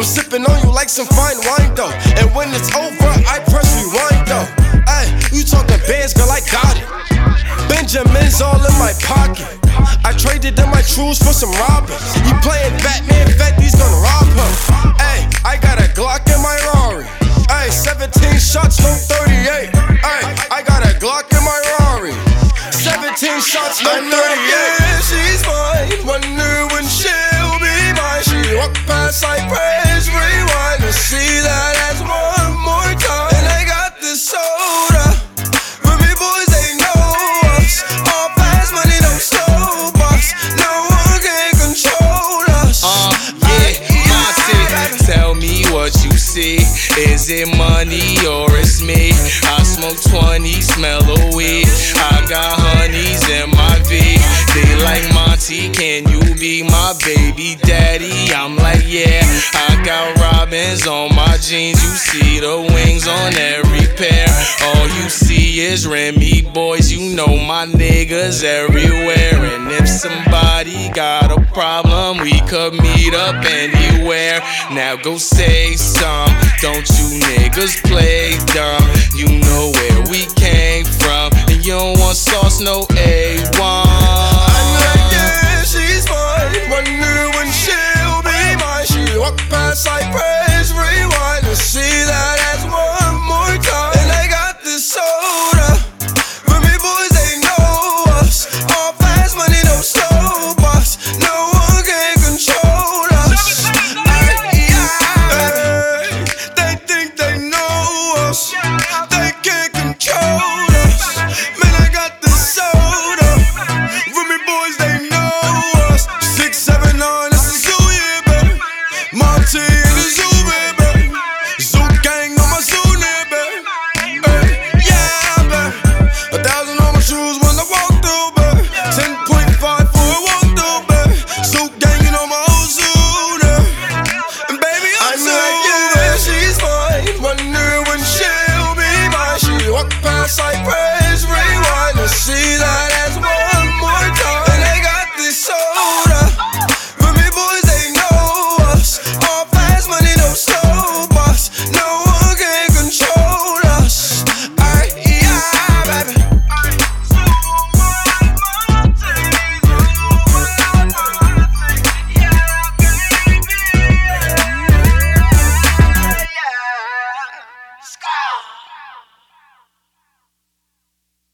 I'm sipping on you like some fine wine though. And when it's over, I press rewind though. Ay, you talking bands, girl, I got it. Benjamin's all in my pocket. I traded in my trues for some robbers. He playing Batman, Fetty's gonna rob him. Ay, I got a Glock in my Rari. Ay, 17 shots, no 38. Ay, I got a Glock in my Rari. 17 shots, no 38. Yeah, she's mine. Wonder when she'll be mine. She walk past like praise, rewind and see that as one more time. And I got this soda. For me boys, they know us. All fast money, no slow bucks. No one can control us. Yeah, tell me what you see. Is it money or it's me? I smoke 20, smell a weed. I got honeys in my V. They like Monty, can you be my baby daddy? I'm like, yeah. I got robins on my jeans. You see the wings on every pair. All you see is Remy boys. You know my niggas everywhere. And if somebody got a problem, we could meet up anywhere. Now go say some. Don't you niggas play dumb. You know where we came from. And you don't want sauce, no egg.